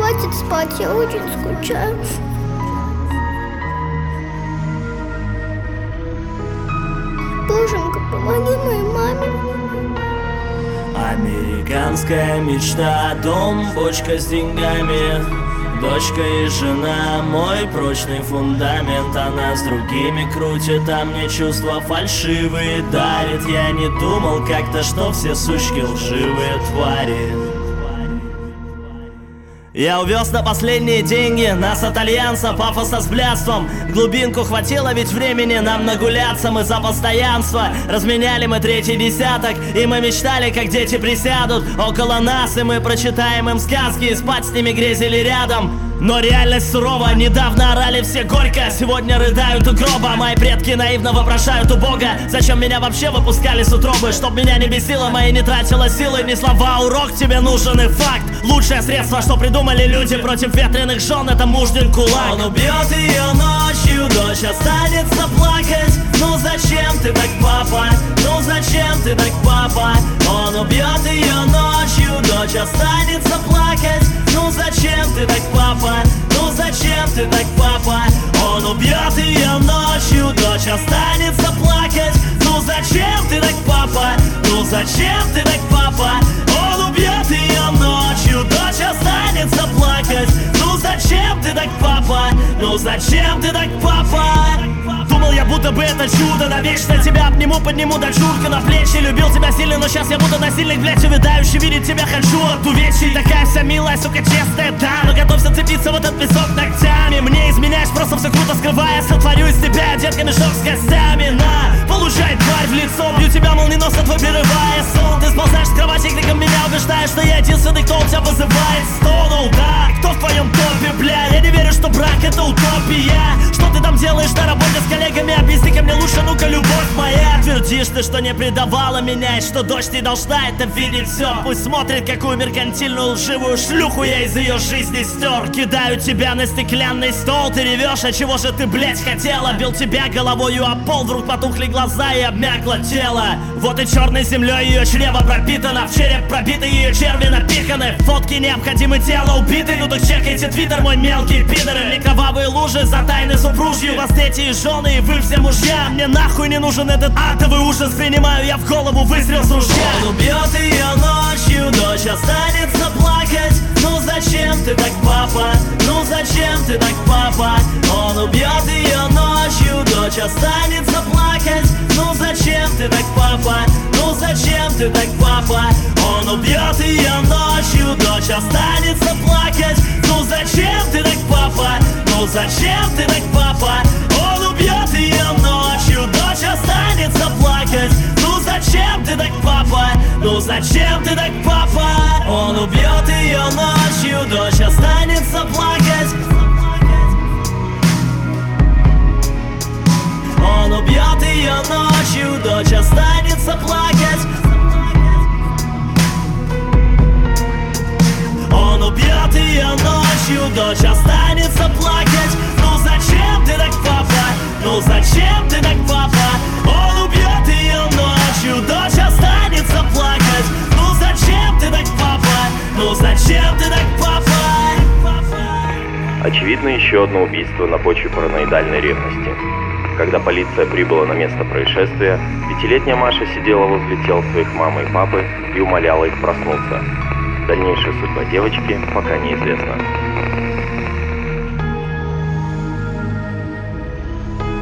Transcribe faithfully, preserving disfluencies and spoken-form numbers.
хватит спать, я очень скучаю. Боженька, помоги моей маме. Американская мечта, дом, бочка с деньгами, дочка и жена, мой прочный фундамент. Она с другими крутит, а мне чувства фальшивые дарит. Я не думал как-то, что все сучки лживые твари. Я увез на последние деньги нас от альянса, пафоса с блядством. Глубинку хватило, ведь времени нам нагуляться. Мы за постоянство, разменяли мы третий десяток. И мы мечтали, как дети присядут около нас, и мы прочитаем им сказки, и спать с ними грезили рядом. Но реальность сурова, недавно орали все горько, сегодня рыдают у гроба. Мои предки наивно вопрошают у Бога: зачем меня вообще выпускали с утробы? Чтоб меня не бесило, мои не тратила силы. Не слова, урок, тебе нужен и факт. Лучшее средство, что придумали люди против ветреных жен, это мужнин кулак. Он убьет ее ночью, дочь останется плакать. Ну зачем ты так, папа? Ну зачем ты так, папа? Он убьет ее ночью, дочь останется плакать. Ну зачем ты так, папа? Ну зачем ты так, папа? Он убьет ее ночью, дочь останется плакать. Ну зачем ты так, папа? Ну зачем ты так, папа? Он убьет ее ночью, дочь останется плакать. Ну зачем ты так, папа? Ну зачем ты так, папа? Думал я, будто бы это чудо, навечно тебя обниму, подниму до чурка на плечи. Любил тебя сильно, но сейчас я будто насильник, блядь, увядающий, видеть тебя хочу от увечий. Такая вся милая, сука, честная, да, но готовься цепиться в этот песок ногтями. Мне изменяешь, просто все круто скрывая. Сотворю из тебя детка мешок с костями. На, получай, тварь в лицо, бью тебя молниеносно, твой прерывая сон. Ты сползаешь с кровати, криком меня убеждаешь, что я единственный, кто у тебя вызывает стонул. Да, кто в твоем топе, бля? Я не верю, что брак это утопия. Что ты там делаешь на работе с коллегами? Объясни ко мне лучше, ну-ка, любовь моя. Твердишь ты, что не предавала меня, и что дочь не должна это видеть все. Пусть смотрит, какую меркантильную лживую шлюху я из ее жизни стер. Кидаю тебя на стеклянный стол, ты ревешь, а чего же ты, блять, хотела? Бил тебя головою о пол, вдруг потухли глаза и обмякло тело. Вот и черной землей ее чрево пропитано, в череп пробиты ее черви напиханы. Фотки необходимы, тело убиты, ну так чекайте твиттер, мой мелкий пидоры. Не кровавые лужи за тайны супружью, вас дети и жены, и вы все мужья. Мне нахуй не нужен этот адовый ужас, принимаю я в голову выстрел с ружья. Он убьет ее ночью, дочь останется плакать. Ну зачем ты так, папа? Ну зачем ты так, папа? Он убьет ее ночью, дочь останется плакать. Ну зачем ты так, папа? Ну зачем ты так, папа? Он убьет ее ночью, дочь останется плакать. Ну зачем ты так, папа? Ну зачем ты так, папа? Он убьет ее ночью, дочь останется плакать. Ну зачем ты так, папа? Ну зачем ты так, папа? Он убьет ее ночью, дочь останется плакать. Он убьет ее ночью, дочь останется плакать. Он убьет ее ночью, дочь останется плакать. Ну зачем ты так, папа? Ну зачем ты так, папа? Он убьет ее ночью, дочь останется плакать. Ну зачем ты так, папа? Ну зачем ты так, папа? Очевидно, еще одно убийство на почве параноидальной ревности. Когда полиция прибыла на место происшествия, пятилетняя Маша сидела возле тел своих мамы и папы и умоляла их проснуться. Дальнейшая судьба девочки пока неизвестна.